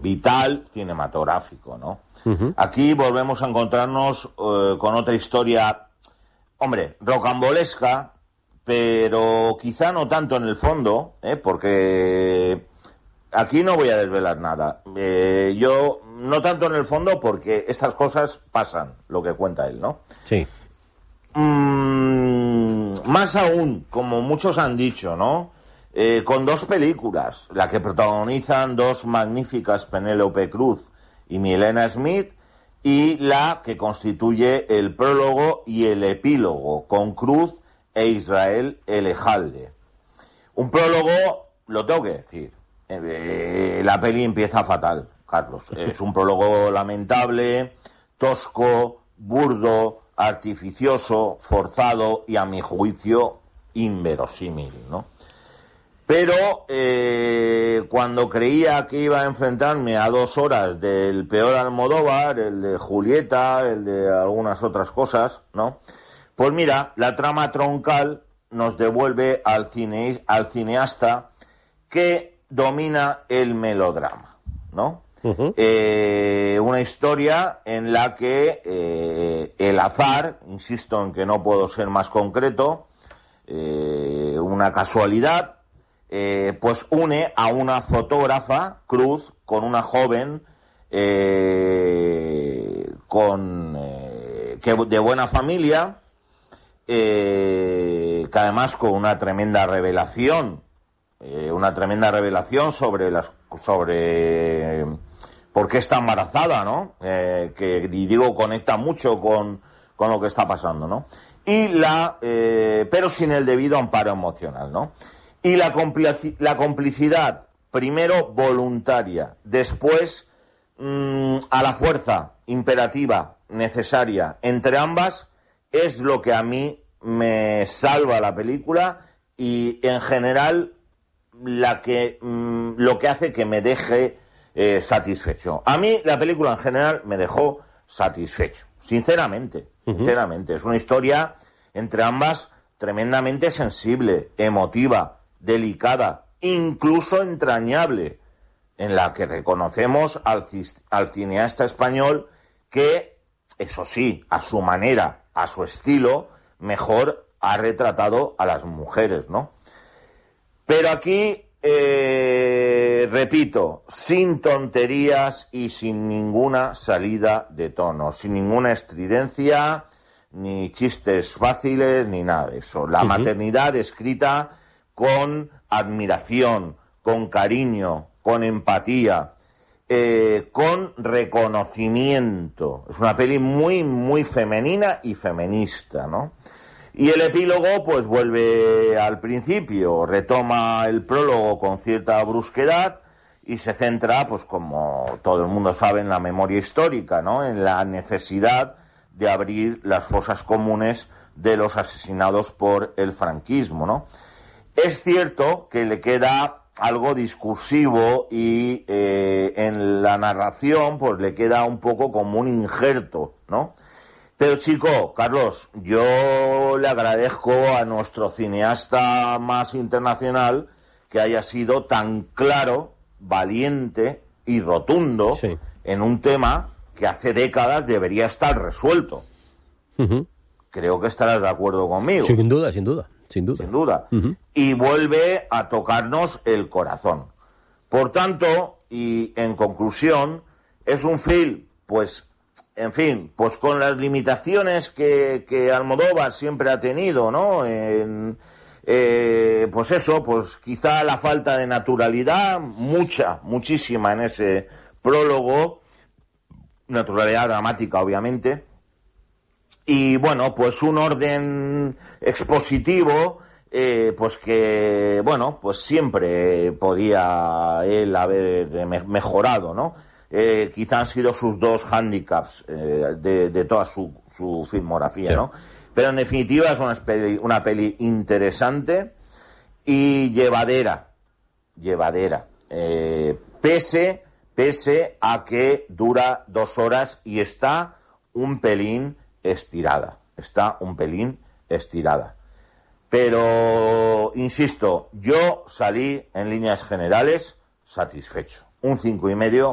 vital cinematográfico, ¿no? Aquí volvemos a encontrarnos con otra historia, hombre, rocambolesca, pero quizá no tanto en el fondo, porque aquí no voy a desvelar nada. Yo no tanto en el fondo porque estas cosas pasan, lo que cuenta él, ¿no? Sí. Más aún, como muchos han dicho, ¿no? Con dos películas, la que protagonizan dos magníficas Penélope Cruz y Milena Smith, y la que constituye el prólogo y el epílogo, con Cruz e Israel Elejalde. Un prólogo, lo tengo que decir, la peli empieza fatal, Carlos. Es un prólogo lamentable, tosco, burdo, artificioso, forzado y, a mi juicio, inverosímil, ¿no? Pero cuando creía que iba a enfrentarme a 2 horas del peor Almodóvar, el de Julieta, el de algunas otras cosas, ¿no? Pues mira, la trama troncal nos devuelve al cineasta que domina el melodrama, ¿no? Una historia en la que el azar, insisto en que no puedo ser más concreto, una casualidad, pues une a una fotógrafa, Cruz, con una joven que de buena familia, que además con una tremenda revelación sobre por qué está embarazada, ¿no? Que digo, conecta mucho con lo que está pasando, ¿no? Pero sin el debido amparo emocional, ¿no? Y la complicidad, primero voluntaria, después a la fuerza imperativa, necesaria, entre ambas, es lo que a mí me salva la película y, en general, lo que hace que me deje satisfecho. A mí la película, en general, me dejó satisfecho, sinceramente. Es una historia, entre ambas, tremendamente sensible, emotiva, delicada, incluso entrañable, en la que reconocemos al cineasta español que, eso sí, a su manera, a su estilo, mejor ha retratado a las mujeres, ¿no? Pero aquí, repito, sin tonterías y sin ninguna salida de tono, sin ninguna estridencia, ni chistes fáciles, ni nada de eso. La maternidad escrita con admiración, con cariño, con empatía, con reconocimiento. Es una peli muy, muy femenina y feminista, ¿no? Y el epílogo, pues vuelve al principio, retoma el prólogo con cierta brusquedad y se centra, pues como todo el mundo sabe, en la memoria histórica, ¿no? En la necesidad de abrir las fosas comunes de los asesinados por el franquismo, ¿no? Es cierto que le queda algo discursivo y en la narración pues le queda un poco como un injerto, ¿no? Pero chico, Carlos, yo le agradezco a nuestro cineasta más internacional que haya sido tan claro, valiente y rotundo en un tema que hace décadas debería estar resuelto. Creo que estarás de acuerdo conmigo. Sin duda, sin duda. Y vuelve a tocarnos el corazón. Por tanto, y en conclusión, es un film, pues, en fin, pues con las limitaciones que Almodóvar siempre ha tenido, ¿no? Pues eso, pues quizá la falta de naturalidad, muchísima en ese prólogo, naturalidad dramática, obviamente. Y bueno, pues un orden expositivo, pues que, bueno, pues siempre podía él haber mejorado, ¿no? Quizá han sido sus dos hándicaps de toda su filmografía, ¿no? Pero en definitiva es una peli interesante y llevadera, pese a que dura 2 horas y está un pelín estirada. Pero, insisto, yo salí en líneas generales satisfecho. Un 5,5